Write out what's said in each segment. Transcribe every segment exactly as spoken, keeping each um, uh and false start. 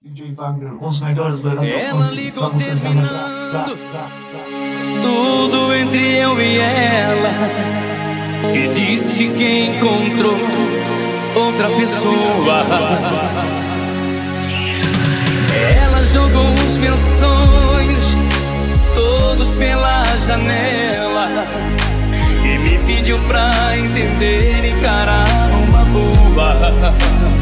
D J Wagner com os melhores do Ela eletrofone. ligou Vamos terminando tudo entre eu e ela e disse que encontrou outra pessoa. Ela jogou os meus sonhos todos pela janela e me pediu pra entender e encarar uma boa.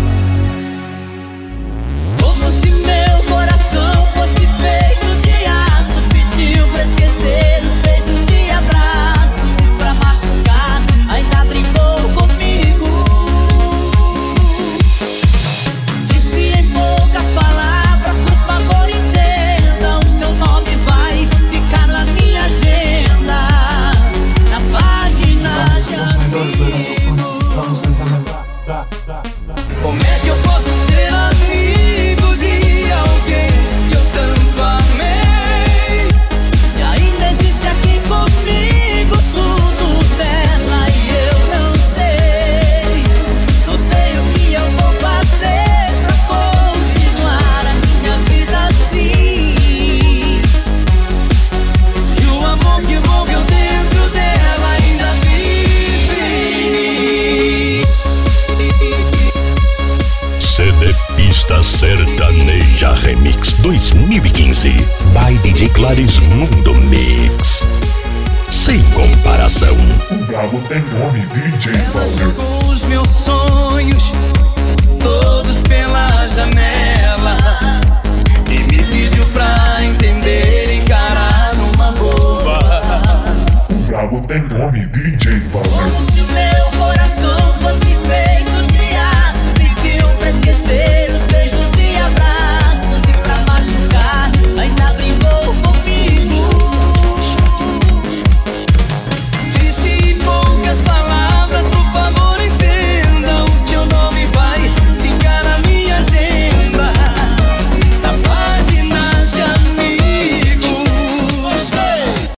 Como se meu coração fosse feito de aço, pediu pra esquecer os beijos e abraços, e pra machucar ainda brincou comigo. Disse em poucas palavras, por favor entenda, o seu nome vai ficar na minha agenda, na página de amigos. Como é que eu posso ser amigo de alguém que eu tanto amei? Se ainda existe aqui comigo tudo dela e eu não sei. Não sei o que eu vou fazer pra continuar a minha vida assim. Se o amor que morreu dentro dela ainda vive. C D Pista Sertaneja Remix dois mil e quinze by D J Clares Mundo Mix. Sem comparação. O galo tem nome, D J Wagner. Jogou os meus sonhos todos pela janela